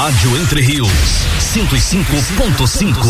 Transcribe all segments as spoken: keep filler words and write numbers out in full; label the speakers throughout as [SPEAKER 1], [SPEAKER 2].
[SPEAKER 1] Rádio Entre Rios, cento e cinco ponto cinco.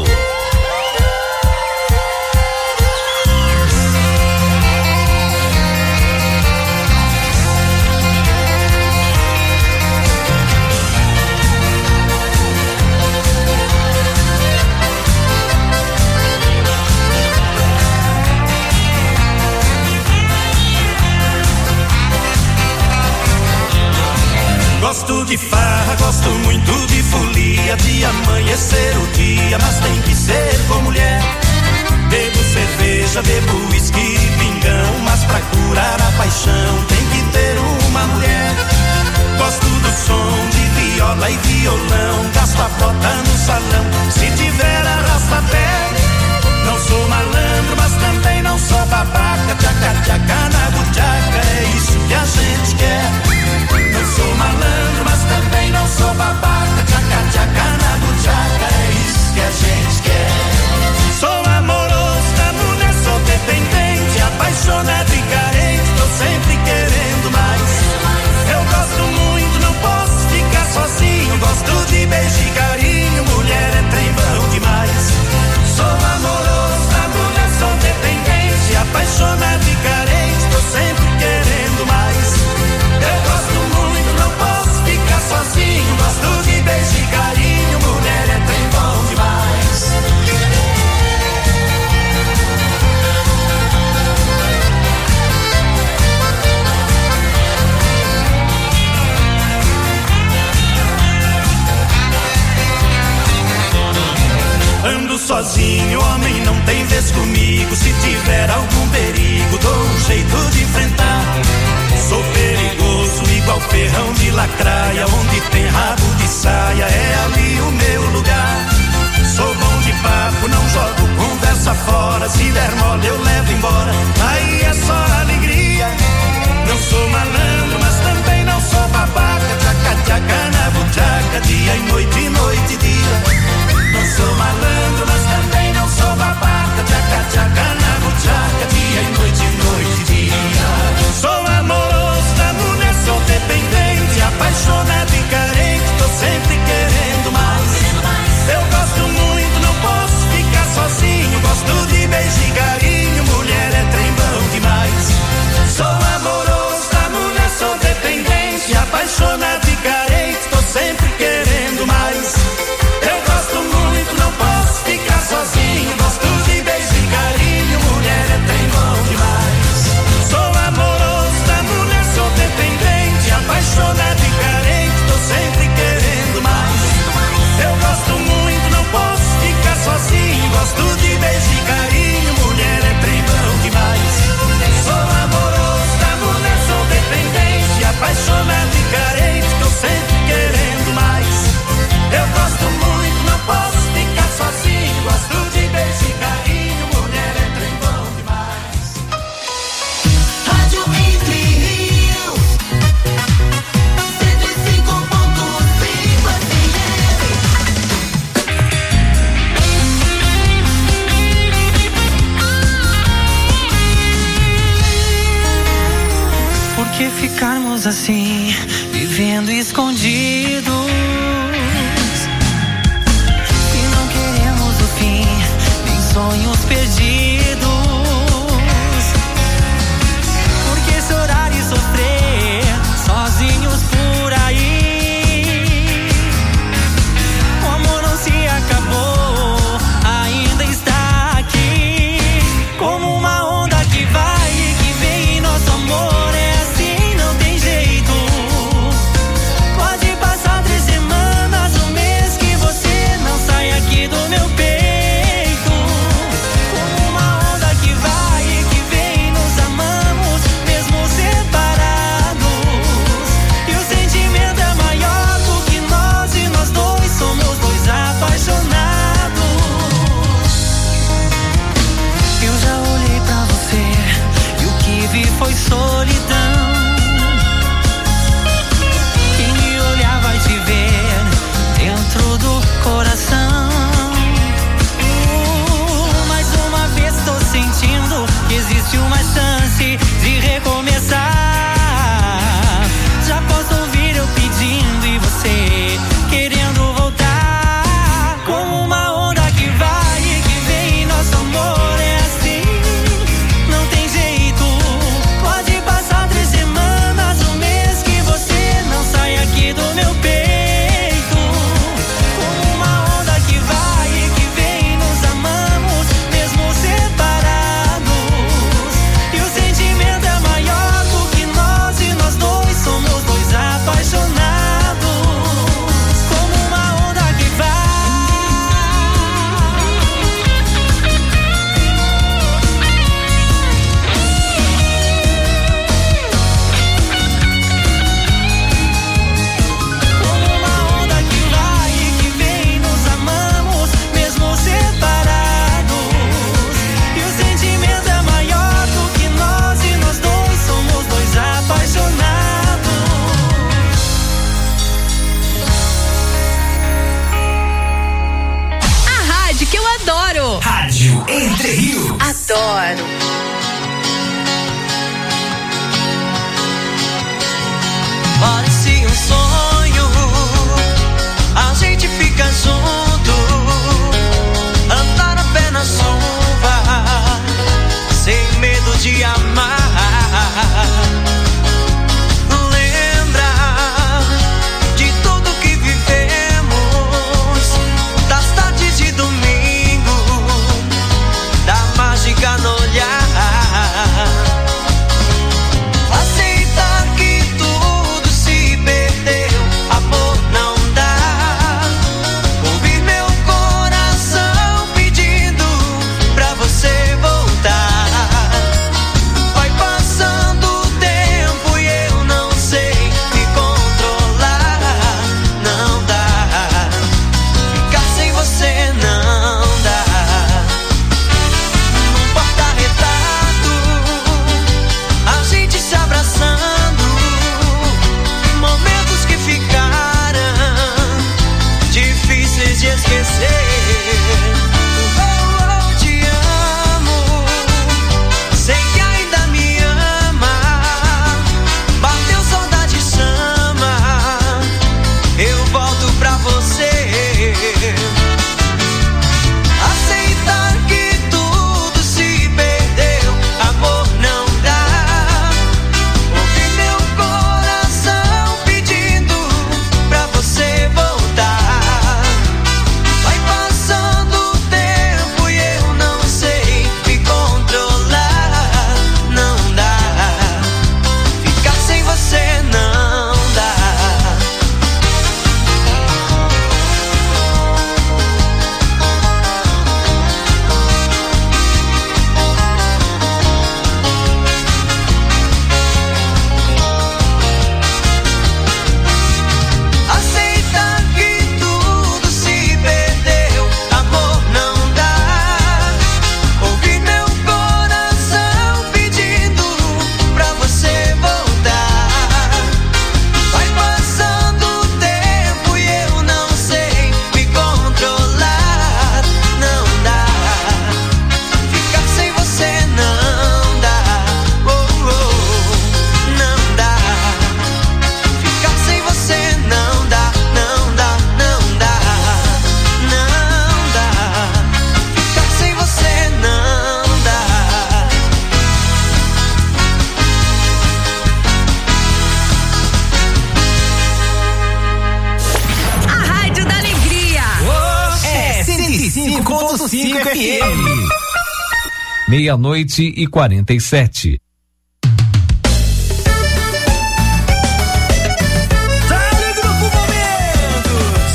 [SPEAKER 2] Gosto de farra, gosto muito de folia, de amanhecer o dia, mas tem que ser com mulher. Bebo cerveja, bebo uísque e pingão, mas pra curar a paixão tem que ter uma mulher. Gosto do som de viola e violão, gasto a bota no salão, se tiver arrasta-pé. Não sou malandro, mas também não sou babaca, tchaca tchaca na buchaca, é isso que a gente quer. Não sou malandro, mas também não sou babaca, tchaca tchaca na buchaca, é isso que a gente quer. Sou amoroso da mulher, sou dependente, apaixonado e carente, tô sempre querendo mais. Eu gosto muito, não posso ficar sozinho, gosto de beijo e carinho, mulher é trem bom demais. Sou amoroso da mulher, sou dependente, apaixonado e carente, tô sempre querendo mais. Eu gosto muito, não posso ficar sozinho, gosto de beijo e carinho, mulher é trem bom demais. Ando sozinho, homem, não tem vez comigo. Se tiver algum perigo, dou um jeito de enfrentar. Sou perigoso igual ferrão de lacraia, onde tem rabo de saia, é ali o meu lugar. Sou bom de papo, não jogo conversa fora, se der mole eu levo embora, aí é só alegria. Não sou malandro, mas também não sou babaca, tchaca tchaca na buchaca, dia e noite, noite e dia. Não sou malandro, mas também não sou babaca, tchaca tchaca na buchaca, dia e noite, noite e dia. Sou amoroso da mulher, sou dependente, apaixonado e carente, tô sempre querendo mais. Eu gosto muito, não posso ficar sozinho, gosto de beijo e carinho, mulher é trem bom demais. Sou amoroso da mulher, sou dependente, apaixonado e carente, tô sempre querendo mais. Eu gosto muito, não posso ficar sozinho, gosto de beijo e carinho, mulher é trem bom demais. Sou amoroso da mulher, sou dependente, apaixonado e carente, tô sempre querendo mais. Eu gosto muito, não posso ficar sozinho, gosto de beijo e carinho, mulher é trem bom demais. Sou amoroso da mulher, sou dependente, apaixonado e carente, tô sempre querendo mais. Eu gosto muito, não posso ficar sozinho, gosto de beijo e carinho, mulher é trem bom demais.
[SPEAKER 3] Rádio Entre Rios, cento e cinco ponto cinco F M.
[SPEAKER 4] Por que ficarmos assim, vivendo escondidos? Sonhos perdidos. Por que chorar e sofrer sozinhos por aí? O amor não se acabou, ainda está aqui. Como uma onda que vai e que vem, nosso amor é assim, não tem jeito. Pode passar três semanas, um mês que você não sai aqui do meu peito. Uma parecia um sonho. A gente fica junto, andar a pé na chuva, sem medo de amar. Lembra de tudo que vivemos, das tardes de domingo, da mágica no olhar. Aceitar que tudo se perdeu, amor não dá. Ouvir meu coração pedindo pra você voltar. Vai passando o tempo e eu não sei me controlar. Não dá, ficar sem você não dá. Num porta-retrato, a gente se abraçando, momentos que ficaram difíceis de esquecer. Oh, oh, te amo, sei que ainda me ama. Bateu saudade, chama, eu volto pra você. Aceitar que tudo se perdeu, amor não dá. Ouvir meu coração pedindo pra você voltar. Vai passando o tempo e eu não sei me controlar. Não dá, ficar sem você não dá. Aceitar que tudo se perdeu, amor não dá. Ouvir meu coração pedindo pra você voltar. Vai passando o tempo e eu não sei me controlar. Não dá, ficar sem você não dá. Oh, oh, não dá, ficar sem você não dá. Não dá, não dá, não dá, ficar sem você não dá.
[SPEAKER 5] A Rádio da Alegria.
[SPEAKER 1] É cento e cinco ponto cinco F M. Meia-noite e quarenta e sete.
[SPEAKER 2] Dale, Grupo Momentos.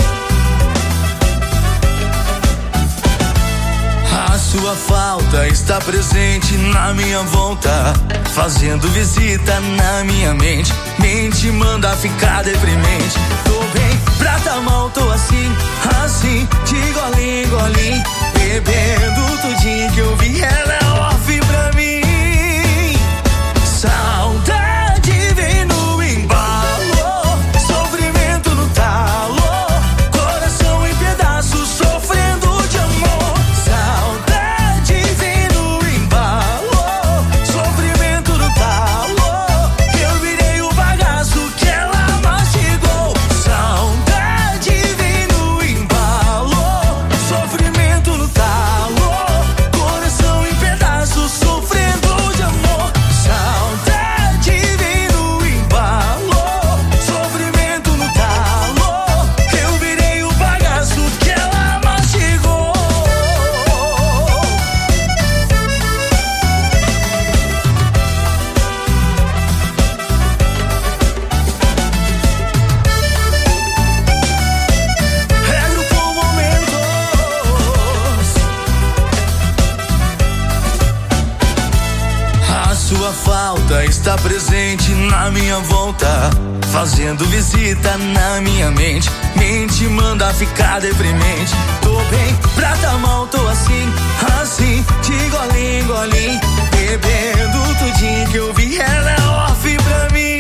[SPEAKER 2] A sua falta está presente na minha volta, fazendo visita na minha mente. Mente manda ficar deprimente. Tô bem, pra tá mal, tô assim, assim, de golinho, golinho, bebendo tudinho que eu vi. Ela é off pra mim. Saudade vem no embalo, sofrimento no talo, coração em pedaços, sofrendo de amor. Saudade vem no embalo, sofrimento no talo, eu virei o bagaço que ela mastigou. Saudade vem no embalo, sofrimento no talo, coração em pedaços, sofrendo de amor. Saudade vem no embalo, sofrimento no talo, eu virei o bagaço que ela mastigou. É Grupo Momentos. A sua falta está presente na minha volta, fazendo visita na minha mente. Mente manda ficar deprimente. Tô bem, pra tá mal, tô assim, assim, de golinho, golinho, bebendo tudinho que eu vi. Ela é off pra mim.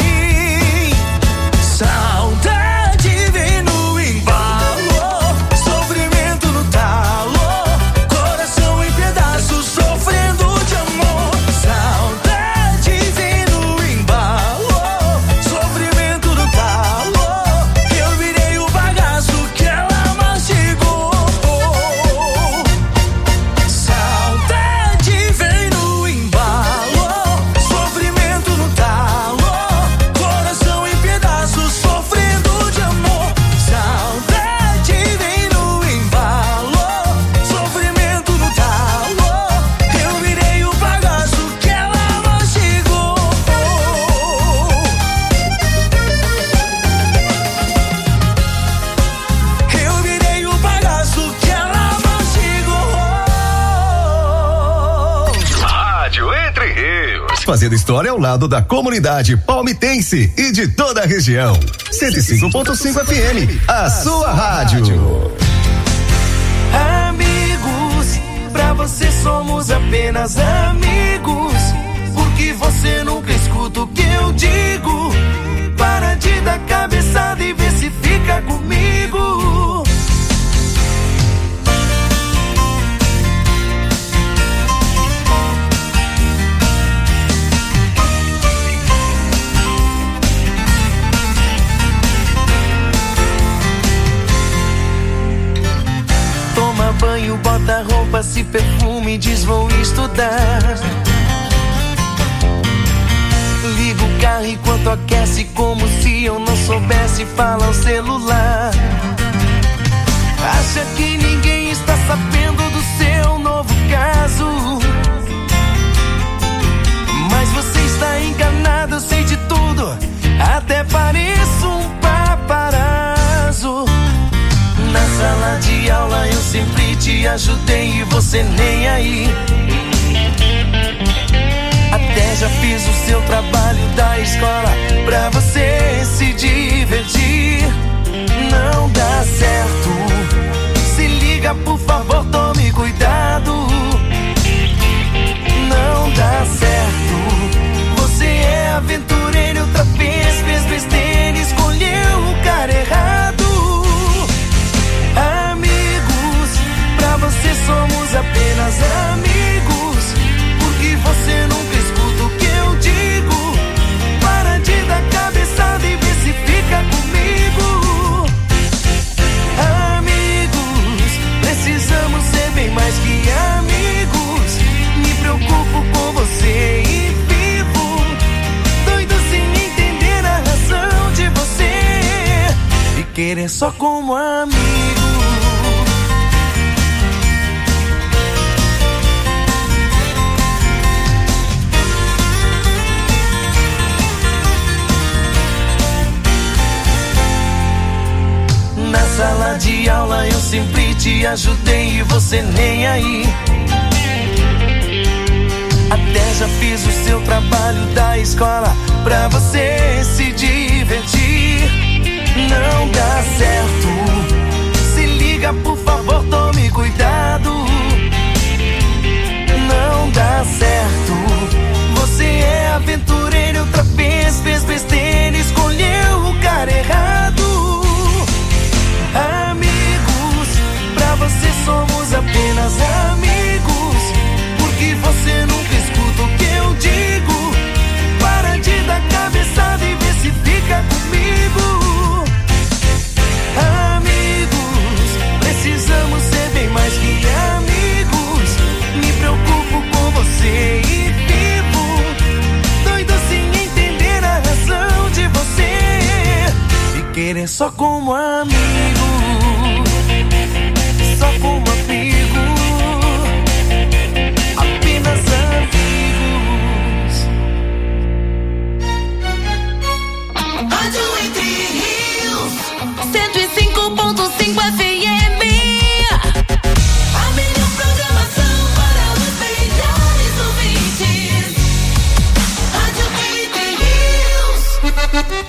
[SPEAKER 2] Saudade vem no embalo, sofrimento no talo, coração em pedaços, sofrendo de amor. Saudade vem no embalo, sofrimento
[SPEAKER 6] fazendo história ao lado da comunidade palmitense e de toda a região. cento e cinco ponto cinco F M, a sua rádio.
[SPEAKER 2] Amigos, pra você somos apenas amigos, porque você nunca escuta o que eu digo. Para de dar cabeçada e vê se fica comigo. Toma banho, bota roupa, se perfume, diz vou estudar. Liga o carro enquanto aquece, como se eu não soubesse, fala o celular. Acha que ninguém está sabendo do seu novo caso, mas você está enganado, eu sei de tudo, até pareço um paparazzo. Na sala de aula eu sempre te ajudei e você nem aí. Até já fiz o seu trabalho da escola pra você se divertir. Não dá certo, se liga por favor, tome cuidado. Não dá certo, você é aventureiro outra vez, fez besteira, escolheu o cara errado. Amigos, pra você somos apenas amigos, porque você nunca escuta o que eu digo. Para de dar cabeçada e vê se fica comigo. Amigos, precisamos ser bem mais que amigos. Me preocupo com você e vivo doido sem entender a razão de você e querer só como amigo. Na sala de aula eu sempre te ajudei e você nem aí. Até já fiz o seu trabalho da escola pra você se divertir. Não dá certo, se liga por favor, tome cuidado. Não dá certo, você é aventureiro outra vez, fez besteira, escolheu o cara errado. Amigos, pra você somos apenas amigos, porque você nunca escuta o que eu digo. Para de dar cabeçada e vê se fica comigo. Amigos, precisamos ser bem mais que amigos. Me preocupo com você e vivo doido sem entender a razão de você e querer só como amigo. Só como amigo, apenas amigos.
[SPEAKER 3] Rádio Entre Rios, cento e cinco ponto cinco F M. A melhor programação para os melhores ouvintes. Rádio Entre Rios.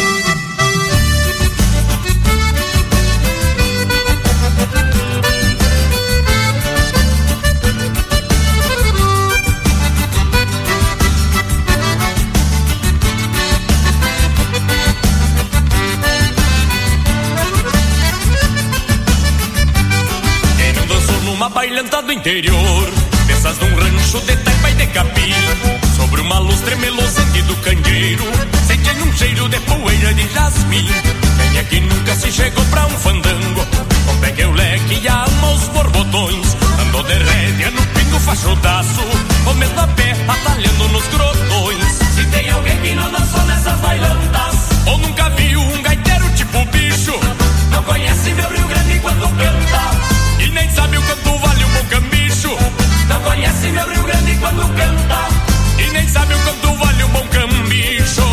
[SPEAKER 7] Uma bailanta do interior, peças num rancho de taipa e de capim. Sobre uma luz tremelou sentido candeeiro, sentindo um cheiro de poeira de jasmim. Quem é que nunca se chegou pra um fandango, com pegue o leque e a alma os borbotões. Andou de rédea no pingo fachodaço, ou mesmo a pé atalhando nos grotões. Se tem alguém que não dançou nessas bailantas, ou nunca viu um gaiteiro tipo bicho, não conhece meu Rio Grande quando canta, e nem sabe o quanto vale um bom cambicho. Não conhece meu Rio Grande quando canta, e nem sabe o quanto vale um bom cambicho.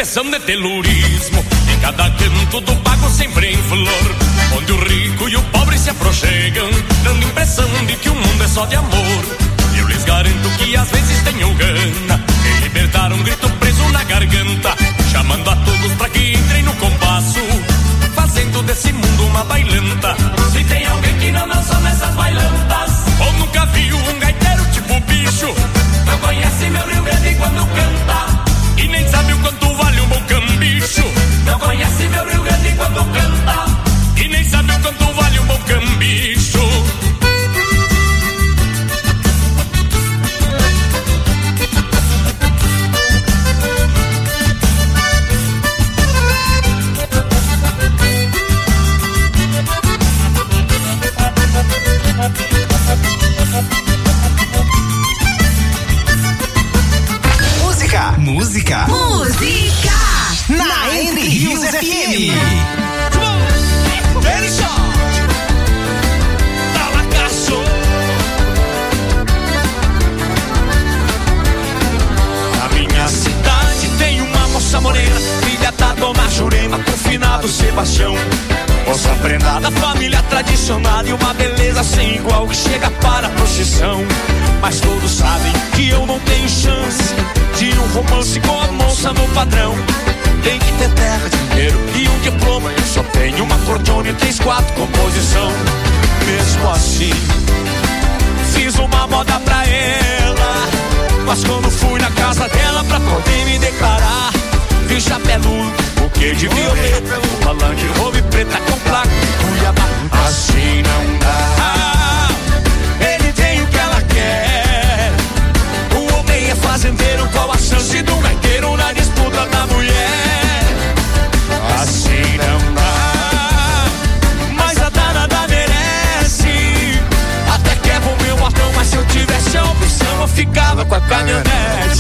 [SPEAKER 7] expressão de telurismo. Em cada canto do pago sempre em flor, onde o rico e o pobre se aproxegam, dando impressão de que o mundo é só de amor. Eu lhes garanto que às vezes tenho gana em libertar um grito preso na garganta, chamando a todos pra que entrem no compasso, fazendo desse mundo uma bailanta. Se tem alguém que não dançou nessas bailantas, ou nunca viu um gaiteiro tipo bicho, não conhece meu Rio Grande quando canta, e nem sabe o quanto vale um bom cambicho. Não conhece meu Rio Grande quando canta, e nem sabe o quanto vale um bom cambicho.
[SPEAKER 6] Música, música,
[SPEAKER 5] Música
[SPEAKER 6] na Entre Rios F M.
[SPEAKER 2] Na minha cidade tem uma moça morena, filha da dona Jurema, com finado Sebastião. Moça prendada, família tradicional e uma beleza sem igual que chega para a procissão. Mas todos sabem que eu não tenho chance de um romance com a moça no padrão. Tem que ter terra, dinheiro e um diploma. Eu só tenho uma cordiona e três, quatro composição. Mesmo assim, fiz uma moda pra ela, mas quando fui na casa dela pra poder me declarar, vi chapéu, buquê de violeta, uma Land Rover preta com placa de Cuiabá. Assim não dá, ele tem o que ela quer. O homem é fazendeiro, qual a chance do gaiteiro na disputa da mulher? Assim não dá, mas a danada merece. Até quebra o meu portão, mas se eu tivesse a opção eu ficava com a caminhonete.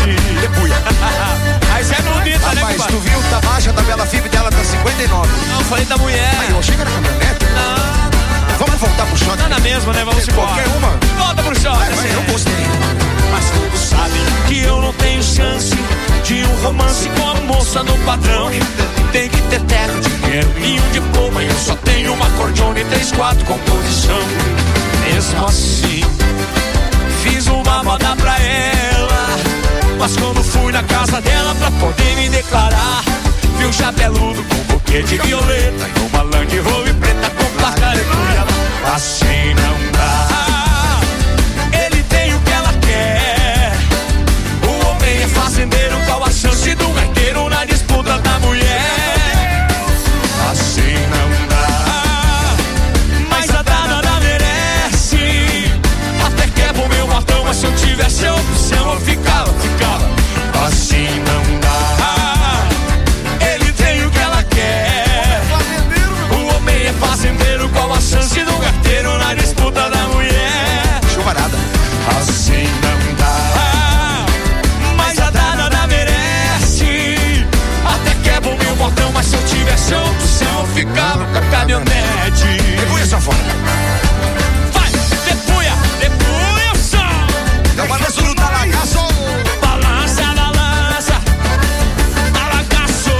[SPEAKER 2] Mas é bonita, né,
[SPEAKER 8] rapaz, tu viu, tá baixa, a tabela F I B dela tá cinquenta e nove.
[SPEAKER 2] Não, falei da mulher.
[SPEAKER 8] Aí eu achei que era caminhonete.
[SPEAKER 2] Não.
[SPEAKER 8] Vamos voltar pro shot.
[SPEAKER 2] Tá na mesma, né? Vamos embora.
[SPEAKER 8] Qualquer uma.
[SPEAKER 2] Volta pro shot.
[SPEAKER 8] Vai, vai, eu gostei.
[SPEAKER 2] Mas todos sabem que eu não tenho chance de um romance com a moça no padrão. Tem que ter terra, dinheiro e um diploma. Eu só tenho uma cordiona e três, quatro composição. Mesmo assim, fiz uma moda pra ela, mas quando fui na casa dela pra poder me declarar, vi um chapeludo com buquê de violeta e uma Land Rover preta com placa de Cuiabá. Assim não dá, ele tem o que ela quer. O homem é fazendeiro, qual a chance do gaiteiro na disputa da mulher? Assim não dá, mas a danada merece. Até quebra o meu mortão, mas se eu tivesse a opção eu ficava, ficava. Assim não dá, ele tem o que ela quer. O homem é fazendeiro, qual a chance do gaiteiro na disputa da mulher?
[SPEAKER 8] Chuvarada.
[SPEAKER 2] Assim não dá, mas a danada merece. Até quebra o meu portão, mas se eu tivesse a opção eu ficava com a caminhonete.
[SPEAKER 8] Depois essa fora.
[SPEAKER 2] Vai, depuia, depuia o som.
[SPEAKER 8] É o balanço do talagaço.
[SPEAKER 2] Balança, balança, talagaço.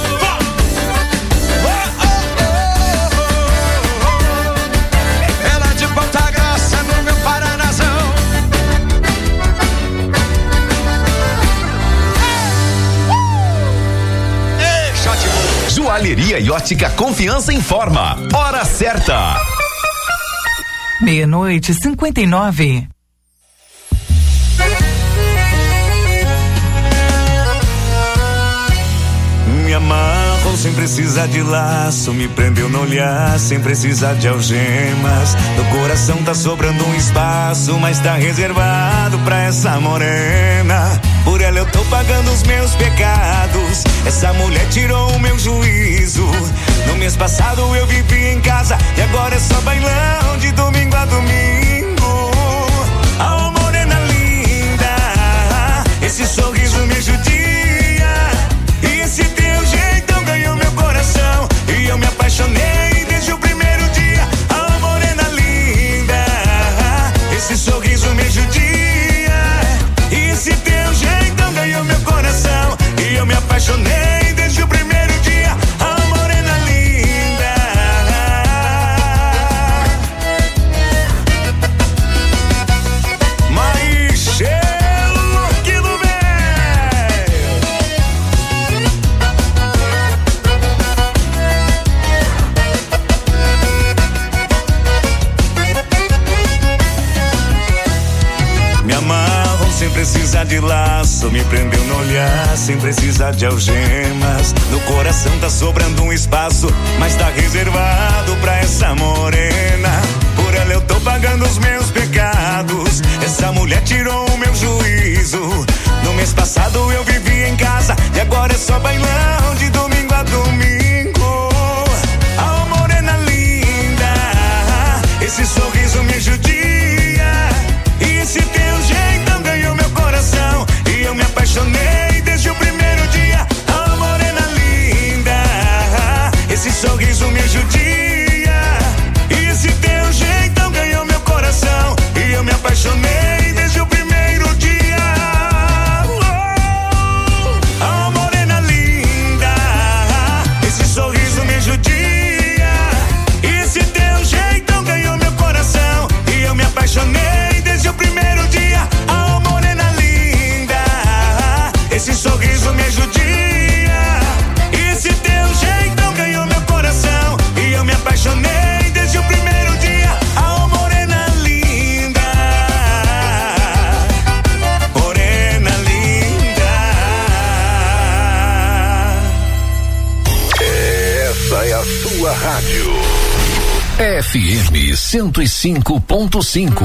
[SPEAKER 8] Ela de Ponta Grossa no meu Paranazão. Ei, shot.
[SPEAKER 6] Joalheria e ótica Confiança informa. Hora certa.
[SPEAKER 9] Meia-noite, cinquenta e nove.
[SPEAKER 10] Me amarrou sem precisar de laço, me prendeu no olhar sem precisar de algemas. No coração tá sobrando um espaço, mas tá reservado pra essa morena. Por ela eu tô pagando os meus pecados, essa mulher tirou o meu juízo. No mês passado eu vivi em casa e agora é só bailão de domingo a domingo. A morena linda, esse sorriso me judia, e esse teu jeitão ganhou meu coração, e eu me apaixonei desde o primeiro dia. A morena linda, esse sorriso me judia, e esse teu jeitão ganhou meu coração, e eu me apaixonei desde precisa de laço, me prendeu no olhar, sem precisar de algemas. No coração tá sobrando um espaço, mas tá reservado pra essa morena. Por ela eu tô pagando os meus pecados. Essa mulher tirou o meu juízo. No mês passado eu vivi em casa e agora é só bailão de domingo a domingo. Ah, morena linda, esse sorriso me judia. E esse teu jeitão ganhou meu coração e eu me apaixonei desde o primeiro dia. Ah, morena linda, esse sorriso me judia. E esse teu jeitão ganhou meu coração e eu me apaixonei desde o primeiro dia. Oh, ah, morena linda, esse sorriso me judia. E esse teu jeitão ganhou meu coração e eu me apaixonei desde o primeiro dia. Ah, morena linda, esse sorriso me judia. E esse teu jeitão ganhou meu coração e eu me apaixonei desde o primeiro dia. Ah, morena linda, morena linda.
[SPEAKER 6] Essa é a sua rádio.
[SPEAKER 1] F M cento e cinco ponto cinco.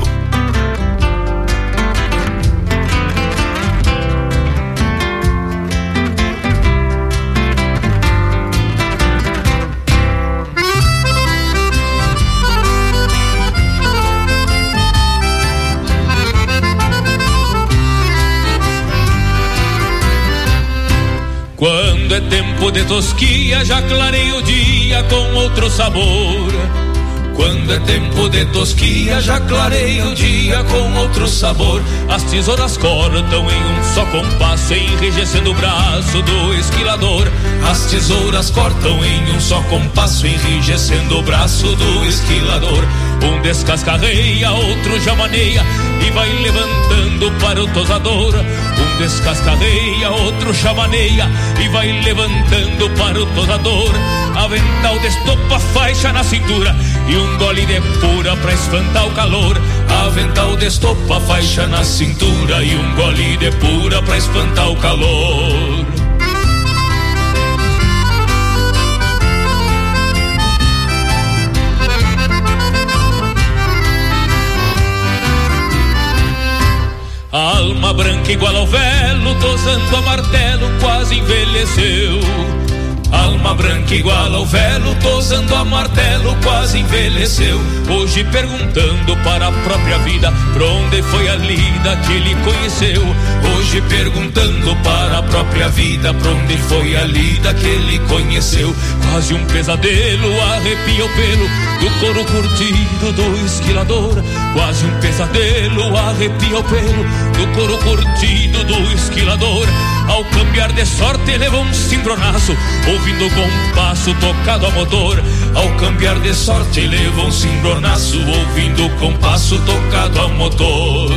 [SPEAKER 11] Quando é tempo de tosquia, já clarei o dia com outro sabor. Quando é tempo de tosquia, já clarei o dia com outro sabor. As tesouras cortam em um só compasso, enrijecendo o braço do esquilador. As tesouras cortam em um só compasso, enrijecendo o braço do esquilador. Um descascarreia, outro já maneia e vai levantando para o tosador. Um descascarreia, outro chamaneia e vai levantando para o tosador. Avental destopa, faixa na cintura e um gole de pura pra espantar o calor. Avental destopa, faixa na cintura e um gole de pura pra espantar o calor. A alma branca igual ao velo, tosando a martelo, quase envelheceu. Alma branca igual ao velo, tosando a martelo, quase envelheceu. Hoje perguntando para a própria vida, pra onde foi a lida que ele conheceu. Hoje perguntando para a própria vida, pra onde foi a lida que ele conheceu. Quase um pesadelo, arrepia o pelo do couro curtido do esquilador. Quase um pesadelo, arrepia o pelo do couro curtido do esquilador. Ao cambiar de sorte levou um cimbronaço, ouvindo o compasso tocado a motor. Ao cambiar de sorte levou um cimbronaço, ouvindo o compasso tocado a motor.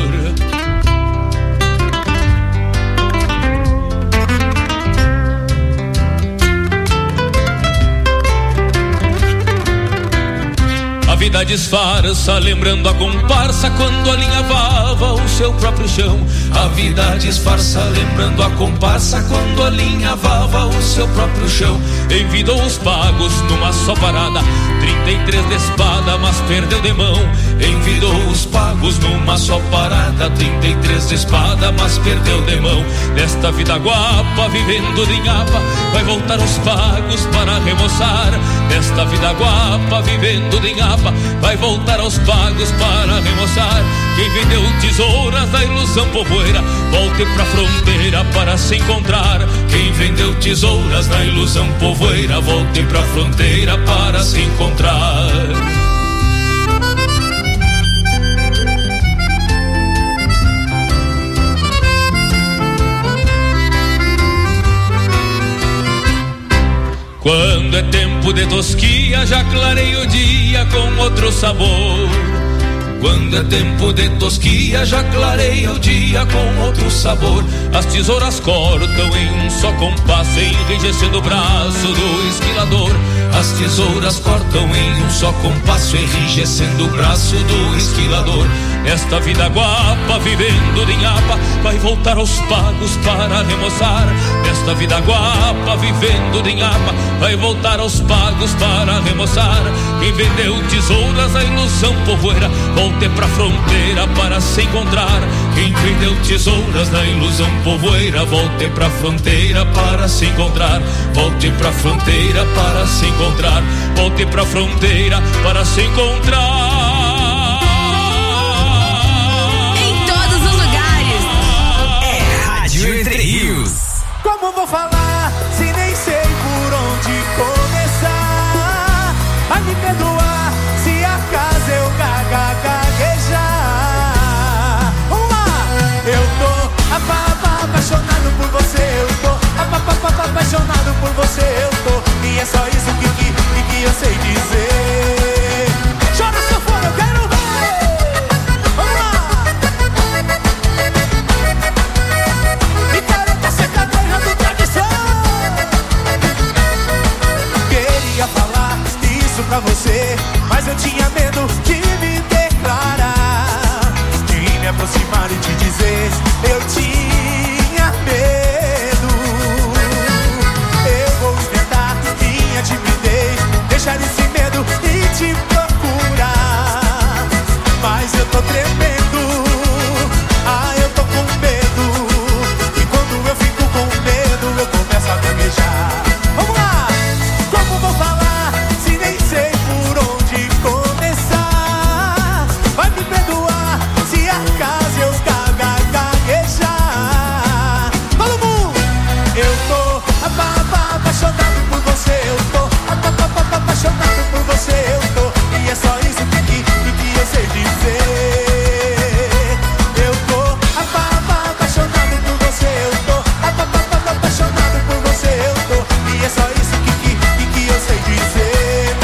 [SPEAKER 11] A vida disfarça, lembrando a comparsa quando alinhavava o seu próprio chão. A vida disfarça, lembrando a comparsa quando alinhavava o seu próprio chão. Envidou os pagos numa só parada, trinta e três de espada, mas perdeu de mão. Envidou os pagos numa só parada, trinta e três de espada, mas perdeu de mão. Nesta vida guapa, vivendo de nhapa, vai voltar os pagos para remoçar. Nesta vida guapa, vivendo de nhapa, vai voltar aos pagos para remoçar. Quem vendeu tesouras da ilusão povoeira, volte pra fronteira para se encontrar. Quem vendeu tesouras da ilusão povoeira, volte pra fronteira para se encontrar. Quando é tempo de tosquia, já clarei o dia com outro sabor. Quando é tempo de tosquia, já clareia o dia com outro sabor. As tesouras cortam em um só compasso, enrijecendo o braço do esquilador. As tesouras cortam em um só compasso, enrijecendo o braço do esquilador. Esta vida guapa, vivendo de nhapa, vai voltar aos pagos para remoçar. Esta vida guapa, vivendo de nhapa, vai voltar aos pagos para remoçar. Quem vendeu tesouras, a ilusão povoeira, volte pra fronteira para se encontrar. Quem vendeu tesouras na ilusão povoeira, volte pra fronteira para se encontrar. Volte pra fronteira para se encontrar. Volte pra fronteira para se encontrar.
[SPEAKER 1] Entre Rios.
[SPEAKER 12] Como vou falar se nem sei por onde começar? Vai me perdoar se acaso eu gaga gaguejar. Vamos lá! Eu tô apaixonado por você, eu tô apaixonado por você, eu tô. E é só isso que, que, que eu sei dizer. Chora se eu for, eu quero ver. Vamos lá! Pra você, mas eu tinha medo de me declarar, de me aproximar e te dizer, eu tinha medo. Eu vou enfrentar minha timidez, deixar esse medo e te procurar, mas eu tô tremendo, ah, eu tô com medo, e quando eu fico com medo, eu começo a gaguejar. Vamos lá! Como vou falar? Sei por onde começar. Vai me perdoar se acaso eu gaga gaguejar. Todo mundo! Eu tô apaixonado por você, eu tô apaixonado por você, eu tô. E é só isso que, que, que eu sei dizer. Eu tô apaixonado por você, eu tô apaixonado por você, eu tô. E é só isso que, que, que eu sei dizer.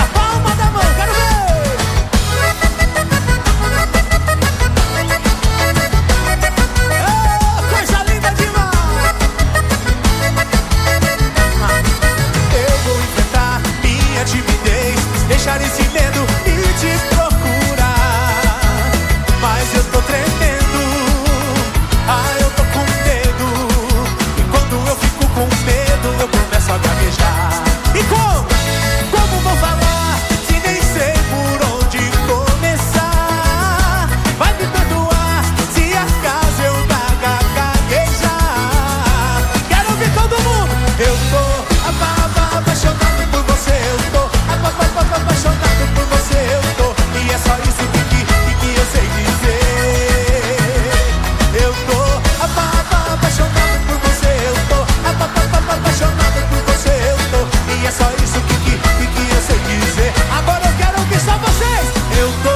[SPEAKER 12] Deixar esse medo e te procurar, mas eu tô tremendo, ah, eu tô com medo, e quando eu fico com medo, eu começo a gaguejar. E como? Como vou falar se nem sei por onde começar? Vai me perdoar se acaso eu gaga gaguejar. Quero ouvir todo mundo. Eu tô apaixonado por você, eu tô apaixonado por você, eu tô. E é só isso que, que, que eu sei dizer. Eu tô apaixonado por você, eu tô apaixonado por você, eu tô. E é só isso que, que, que eu sei dizer. Agora eu quero ouvir só vocês. Eu tô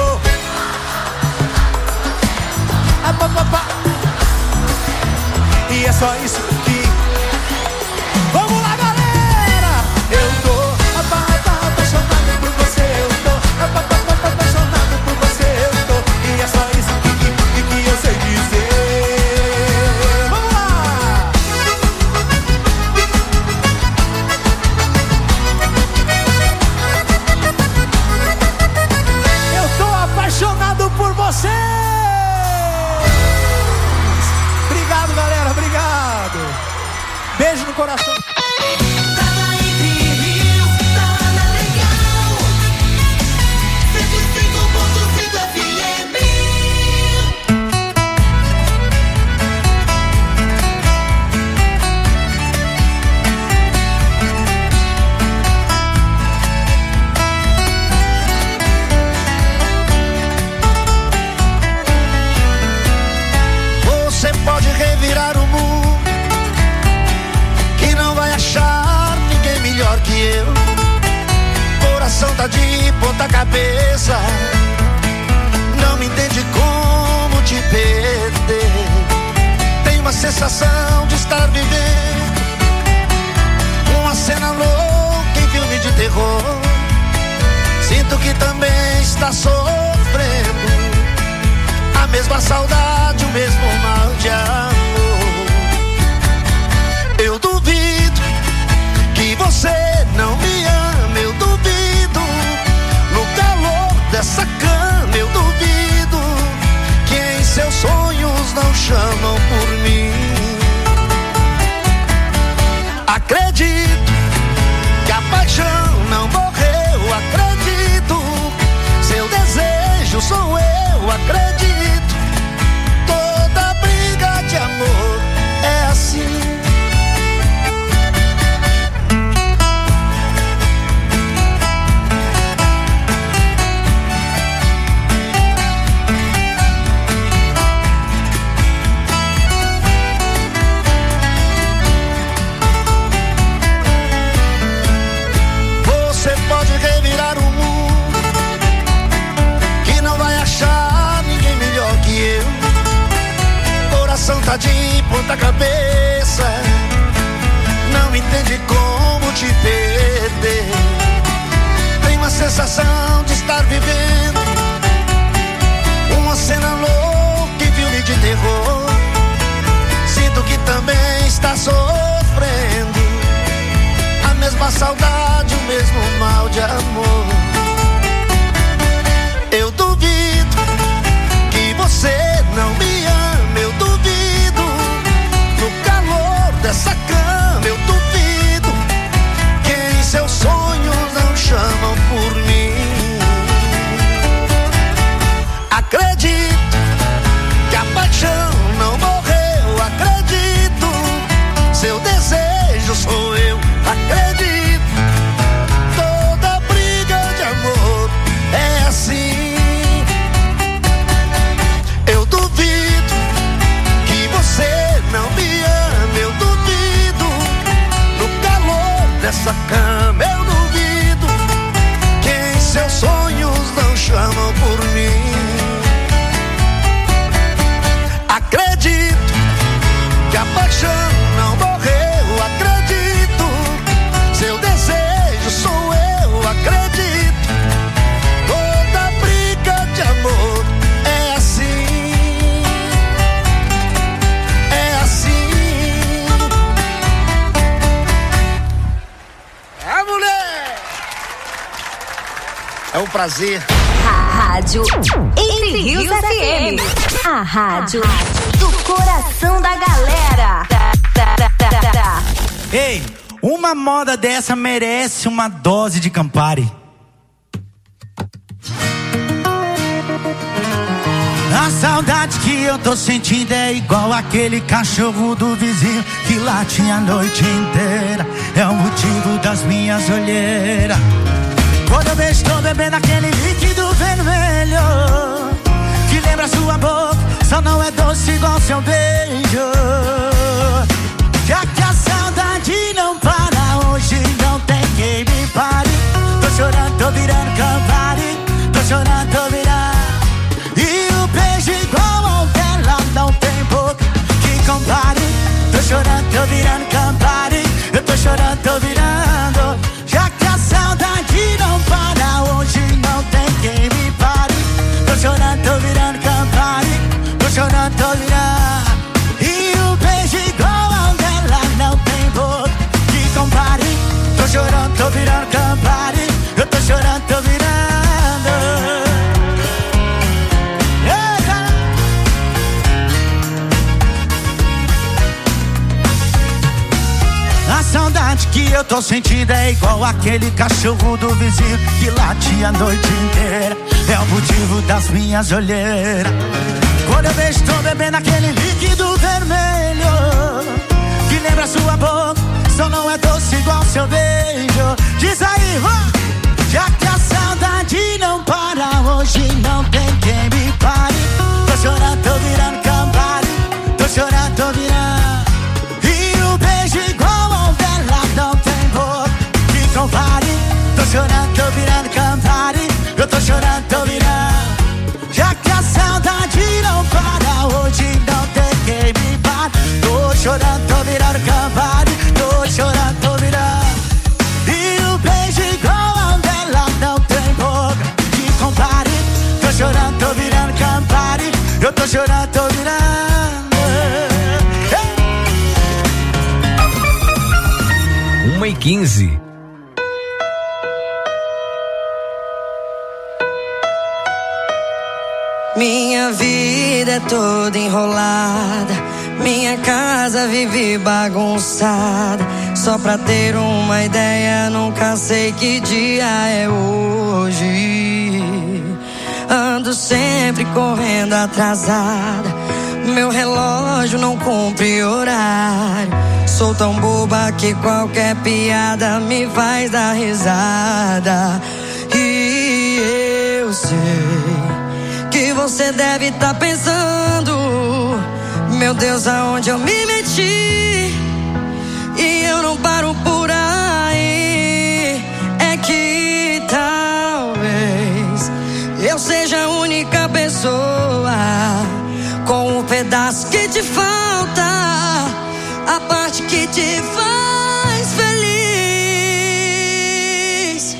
[SPEAKER 12] e é só isso que. Vamos lá, galera! Eu tô apaixonado por você, eu tô apaixonado por você, eu tô. E é só isso que, que, que eu sei dizer. Vamos lá! Eu tô apaixonado por você. Obrigado, galera, obrigado. Beijo no coração.
[SPEAKER 13] Você pode revirar o mundo, que não vai achar ninguém melhor que eu. Coração tá de ponta cabeça, não me entende como te perder. Tem uma sensação de estar vivendo uma cena louca em filme de terror. Sinto que também está sofrendo mesma saudade, o mesmo mal de amor. Eu duvido que você não me ama, eu duvido. No calor dessa cama, eu duvido que em seus sonhos não chamam por mim. Acredito que a paixão não morreu, acredito. Seu desejo sou eu, acredito. Toda briga de amor é assim. Tá de ponta cabeça, não entende como te perder. Tem uma sensação de estar vivendo uma cena louca e filme de terror. Sinto que também está sofrendo a mesma saudade, o mesmo mal de amor. Eu duvido que você não me ama, eu duvido. Dessa cama eu duvido que em seus sonhos não chamam por mim. Acredito que a paixão não morreu, acredito. Seu desejo sou eu, acredito. Toda briga de amor é assim. Eu duvido que você não me ama, eu duvido. Dessa cama eu duvido que em seus sonhos não chamam por mim. Acredito que a paixão não morreu, acredito. Seu desejo sou eu, acredito. Toda briga de amor é assim. É assim. É um prazer.
[SPEAKER 3] A rádio Entre Rios F M. A rádio do coração da galera.
[SPEAKER 14] Ei, uma moda dessa merece uma dose de Campari. A saudade que eu tô sentindo é igual aquele cachorro do vizinho que late a noite inteira. É o motivo das minhas olheiras. Quando eu vejo, tô bebendo aquele líquido vermelho que lembra sua boca, só não é doce igual seu beijo. Já que a saudade não para, hoje não tem quem me pare. Tô chorando, tô virando Campari. Tô chorando, tô virando. E o beijo igual ao dela não tem boca que compare. Tô chorando, tô virando Campari. Eu tô chorando, tô virando. Já que a saudade não para, hoje não tem quem me pare. Tô chorando, tô virando Campari. Tô chorando, tô virando. E o beijo igual ao dela não tem boca que compare. Tô chorando, tô virando Campari. Eu tô chorando, tô virando. A saudade que eu tô sentindo é igual aquele cachorro do vizinho que late a noite inteira. É o motivo das minhas olheiras. Quando eu vejo, tô bebendo aquele líquido vermelho que lembra sua boca, só não é doce igual seu beijo. Diz aí, ó. Já que a saudade não para, hoje não tem quem me pare. Tô chorando, tô virando Campari. Tô chorando, tô virando. E o beijo igual ao dela não tem boca que compare. Tô chorando, tô virando Campari. Eu tô chorando, tô virando. Já que a saudade não para, hoje não tem quem me pare. Tô chorando, tô virando Campari. Tô chorando, tô virando. E o beijo igual ao dela não tem boca que compare. Tô chorando, tô virando Campari. tô chorando, tô virando.
[SPEAKER 1] Uma e quinze.
[SPEAKER 15] Minha vida é toda enrolada, minha casa vive bagunçada. Só pra ter uma ideia, nunca sei que dia é hoje. Ando sempre correndo atrasada, meu relógio não cumpre horário. Sou tão boba que qualquer piada me faz dar risada. E eu sei que você deve tá pensando: meu Deus, aonde eu me meti? E eu não paro por aí. É que talvez eu seja a única pessoa com um pedaço que te falta, a parte que te faz feliz.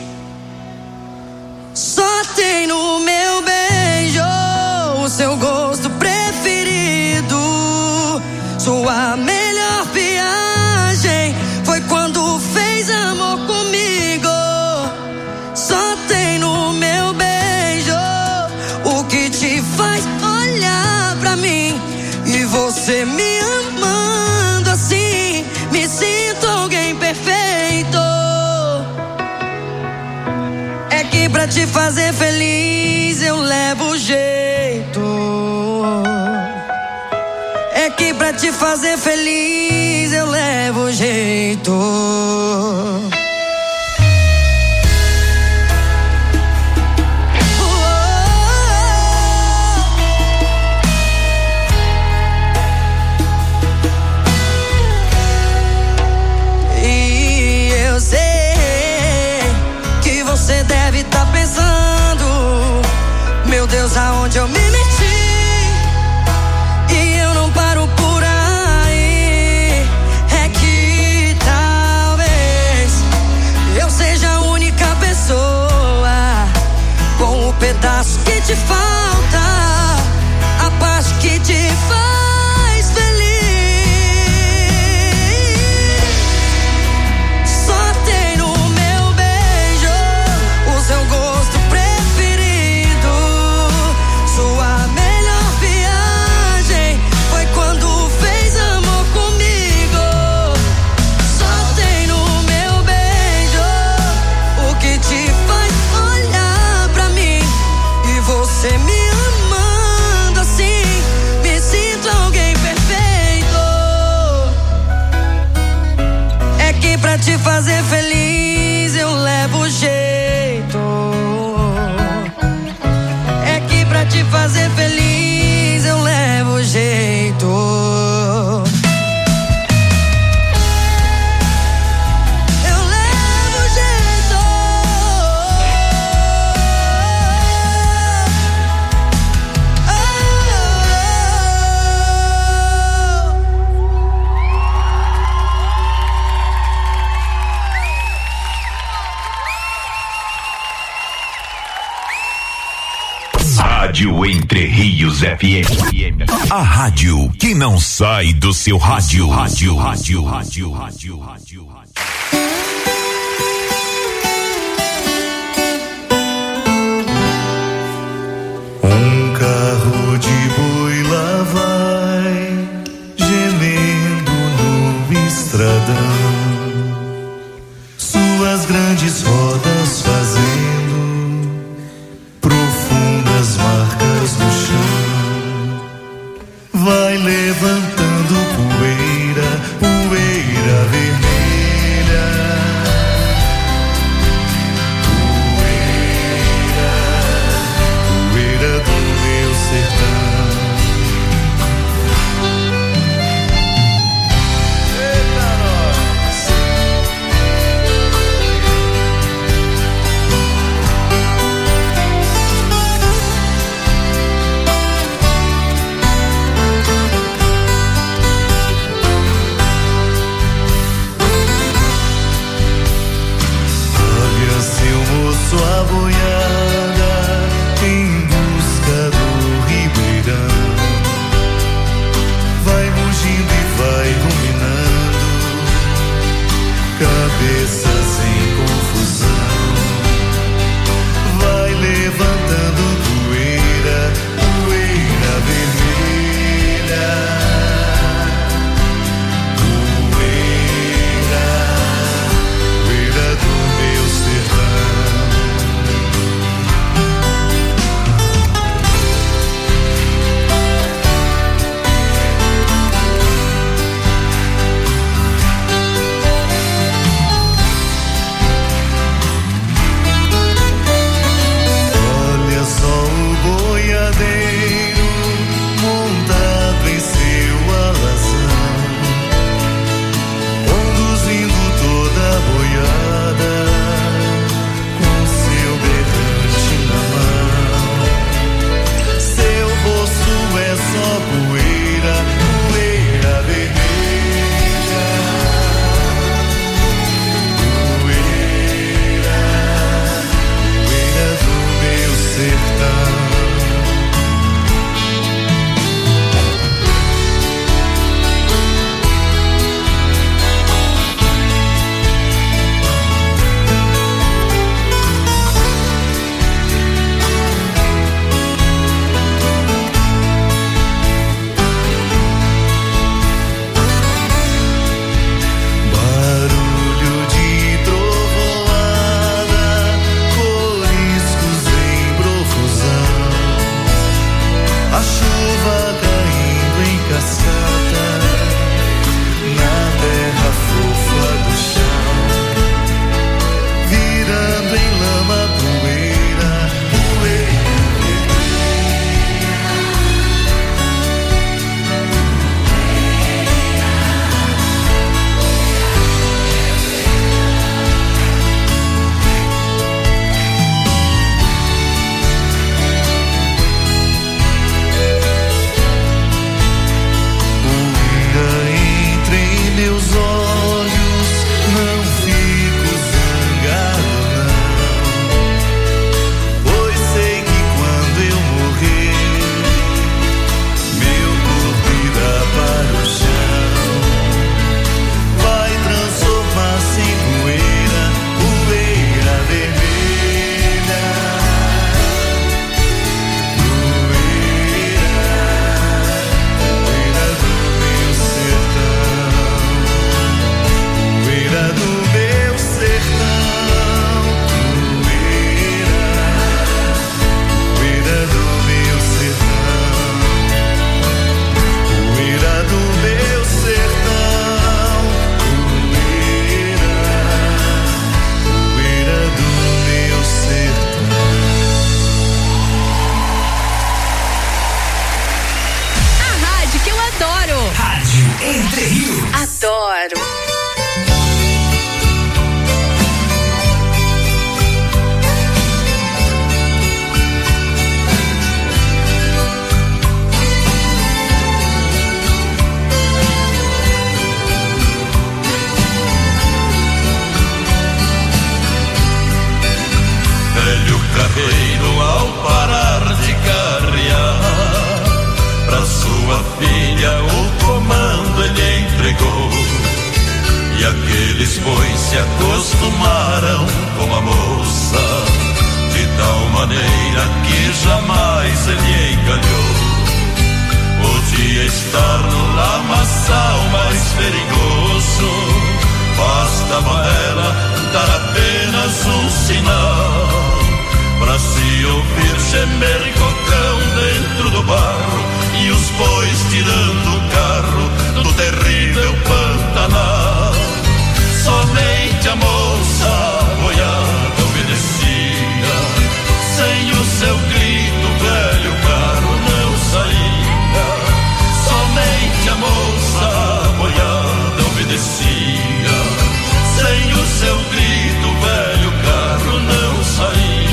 [SPEAKER 15] Só tem no meu beijo o seu gosto preferido. Sua melhor viagem foi quando fez amor comigo. Só tem no meu beijo o que te faz olhar pra mim. E você me amando assim, me sinto alguém perfeito. É que pra te fazer feliz eu levo jeito. É que pra te fazer feliz eu levo jeito. E eu sei que você deve estar pensando: meu Deus, aonde eu me meti? E eu não paro por aí. É que talvez eu seja a única pessoa com o pedaço que te falta, a parte que te faz feliz. Só tem no meu beijo o seu gosto preferido. Sua melhor viagem foi quando fez amor comigo. Só tem no meu beijo o que te faz olhar pra mim. E você me amando assim, me sinto alguém perfeito. É que pra te fazer feliz eu levo jeito. É que pra te fazer feliz eu levo jeito. Eu levo jeito.
[SPEAKER 16] Rádio Entre Rios F M. A rádio que não sai do seu rádio. Rádio, rádio, rádio, rádio, rádio, rádio.
[SPEAKER 10] Um carro de boi lá vai, gemendo no estradão, suas grandes rodas fazendo profundas marcas no chão. Vai levantando poeira, poeira vermelha.
[SPEAKER 5] adoro.
[SPEAKER 1] Rádio Entre Rios.
[SPEAKER 5] Adoro.
[SPEAKER 2] Velho carreiro, ao parar de carrear, pra sua filha o comando ele entregou. E aqueles bois se acostumaram com a moça, de tal maneira que jamais ele enganou. Podia estar no lamaçal mais perigoso, bastava ela dar apenas um sinal, pra se ouvir gemer cocão dentro do barro, e os bois tirando o carro do terrível Pantanal. Somente a moça boiada obedecia, sem o seu grito o velho carro não saía. Somente a moça boiada obedecia, sem o seu grito o velho carro não saía.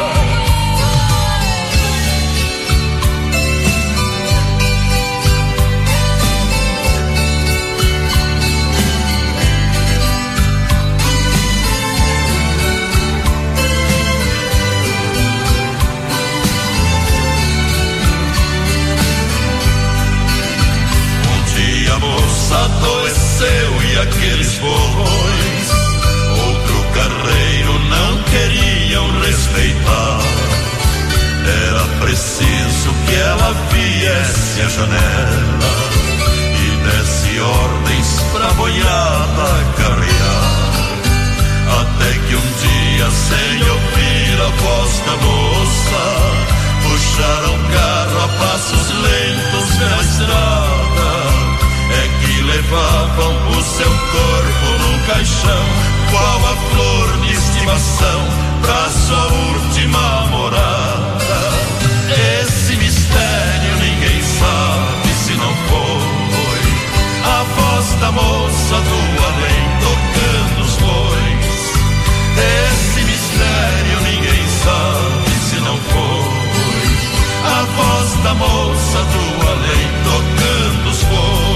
[SPEAKER 2] A moça adoeceu e aqueles bois outro carreiro não queriam respeitar. Era preciso que ela viesse à janela e desse ordens pra boiada carrear. Até que um dia, sem ouvir a voz da moça, puxaram o carro a passos lentos pela estrada. É que levavam o seu corpo num caixão, qual a flor de estimação pra sua última morada. Esse mistério ninguém sabe se não foi a voz da moça do além tocando os bois. Esse mistério ninguém sabe se não foi a voz da moça do além tocando os bois.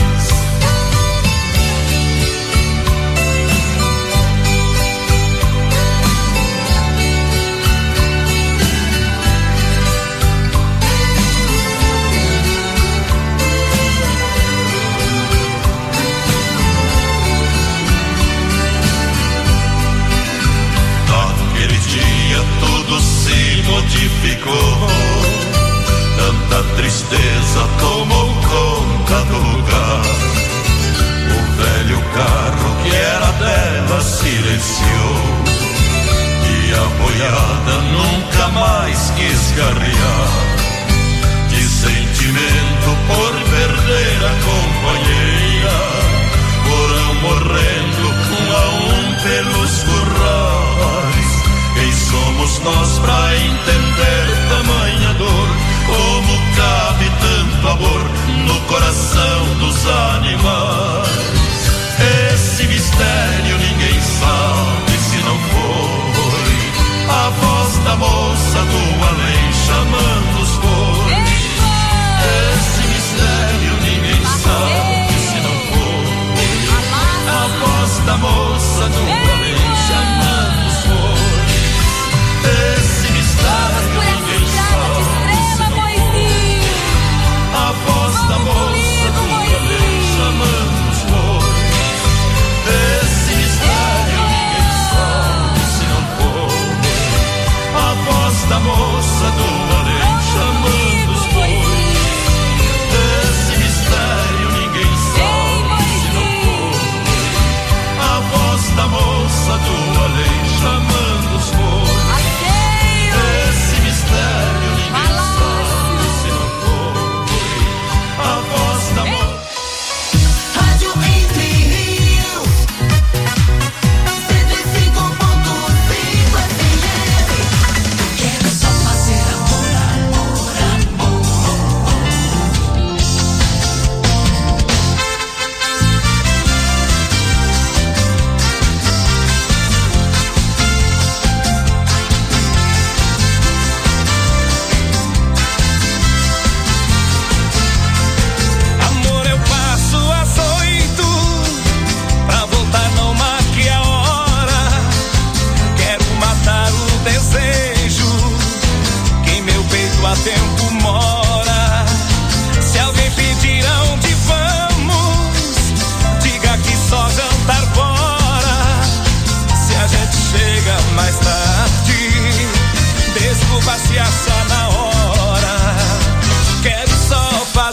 [SPEAKER 2] Tudo se modificou, tanta tristeza tomou conta do lugar. O velho carro que era dela silenciou, e a boiada nunca mais quis carrear. De sentimento por perder a companheira, foram morrendo um a um pelos currais. Quem somos nós pra entender tamanha dor? Como cabe tanto amor no coração dos animais? Esse mistério ninguém sabe se não foi a voz da moça do além chamando os bois.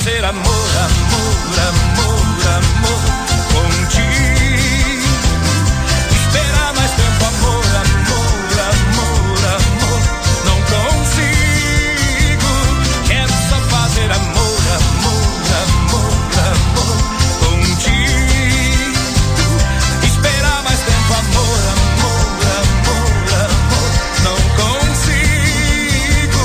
[SPEAKER 7] fazer amor, amor, amor, amor contigo. Esperar mais tempo, amor, amor, amor, amor, não consigo. Quero só fazer amor, amor, amor, amor contigo. Esperar mais tempo, amor, amor, amor, amor, não consigo.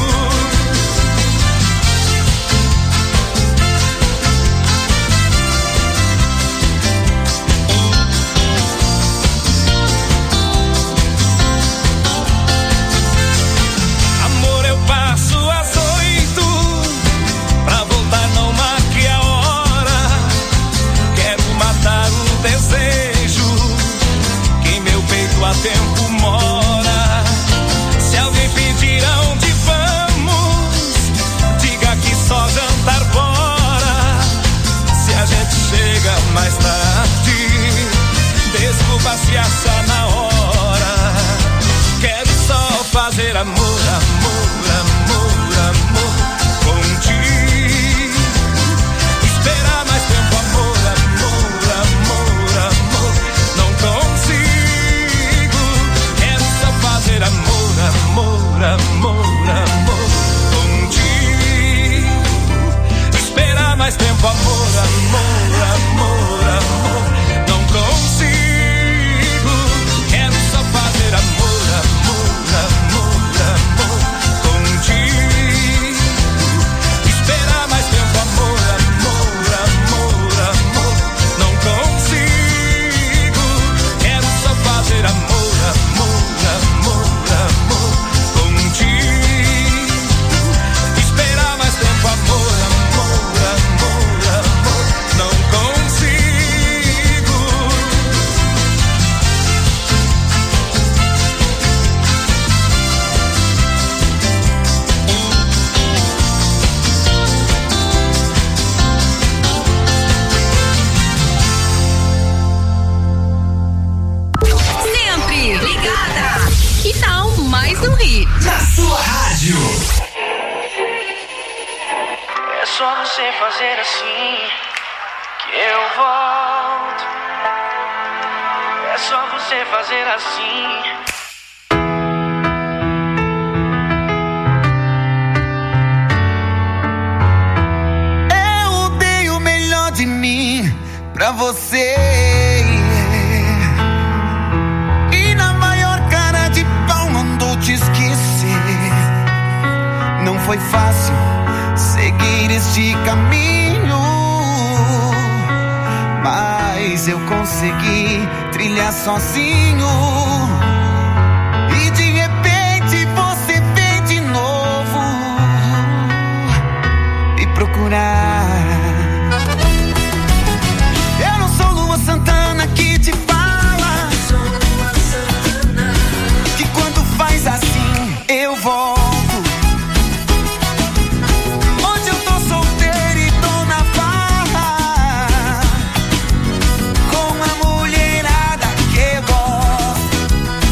[SPEAKER 7] Amor, eu passo às oito, pra voltar não marque a hora. Quero matar o desejo que em meu peito há tempo mora. Se alguém pedir aonde vamos, diga que só jantar fora. Se a gente chega mais tarde, desculpa se achar na hora. Quero só fazer amor, amor, amor, amor contigo. Esperar mais tempo, amor, amor, amor, amor, não consigo. Quero só fazer amor, amor, amor, amor contigo. Esperar mais tempo, amor, amor, amor, amor, não consigo. Quero só fazer amor, amor, amor, amor contigo. Esperar mais tempo, amor, amor, amor, amor, não consigo. Quero só fazer amor, amor, amor, amor contigo. Esperar mais tempo, amor, amor, amor, amor, não consigo.
[SPEAKER 5] Sempre ligada. Que tal mais um hit?
[SPEAKER 17] Na sua rádio.
[SPEAKER 4] É só você fazer assim que eu volto. É só você fazer assim.
[SPEAKER 14] Eu dei o melhor de mim pra você. E na maior cara de pau mandou te esquecer. Não foi fácil seguir este caminho, mas eu consegui trilhar sozinho. E de repente você vem de novo me procurar. Eu não sou Lua Santana que te fala que quando faz assim eu volto. Hoje eu tô solteiro e tô na farra com a mulherada que eu gosto.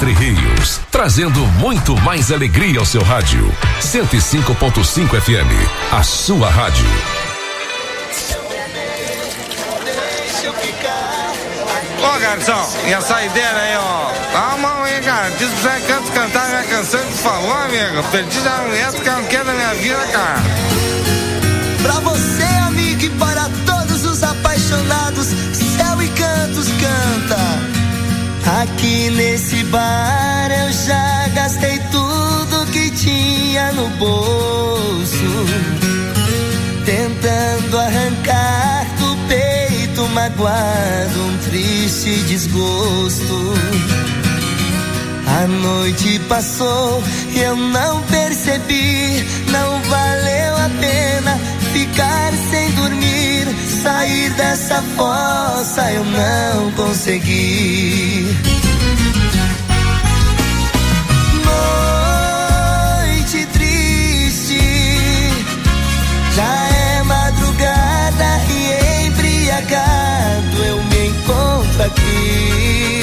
[SPEAKER 17] Entre Rios, trazendo muito mais alegria ao seu rádio. cento e cinco ponto cinco F M, a sua rádio.
[SPEAKER 8] Ô garçom, e a saideira aí, ó. Dá uma mão aí, cara. Diz pro Zé Canto cantar minha canção que tu falou, amigo. Perdi a mulher que não quer da minha vida, cara.
[SPEAKER 18] Pra você, amigo, e para todos os apaixonados, Céu e Cantos canta. Aqui nesse bar eu já gastei tudo que tinha no bolso, tentando arrancar do peito magoado um triste desgosto. A noite passou e eu não percebi, não valeu a pena ficar sem dormir. Sair dessa fossa eu não consegui. Noite triste, já é madrugada e embriagado eu me encontro aqui.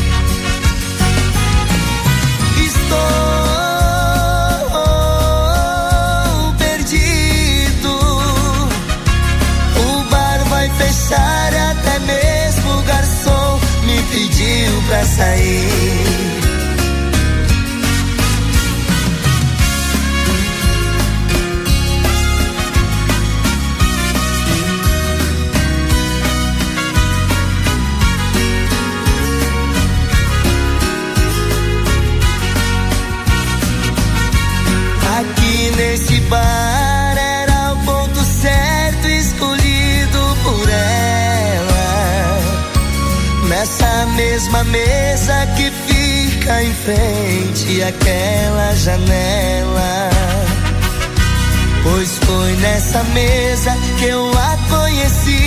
[SPEAKER 18] Estou perdido, o bar vai fechar, até mesmo o garçom me pediu pra sair. Nesse bar era o ponto certo escolhido por ela, nessa mesma mesa que fica em frente àquela janela. Pois foi nessa mesa que eu a conheci,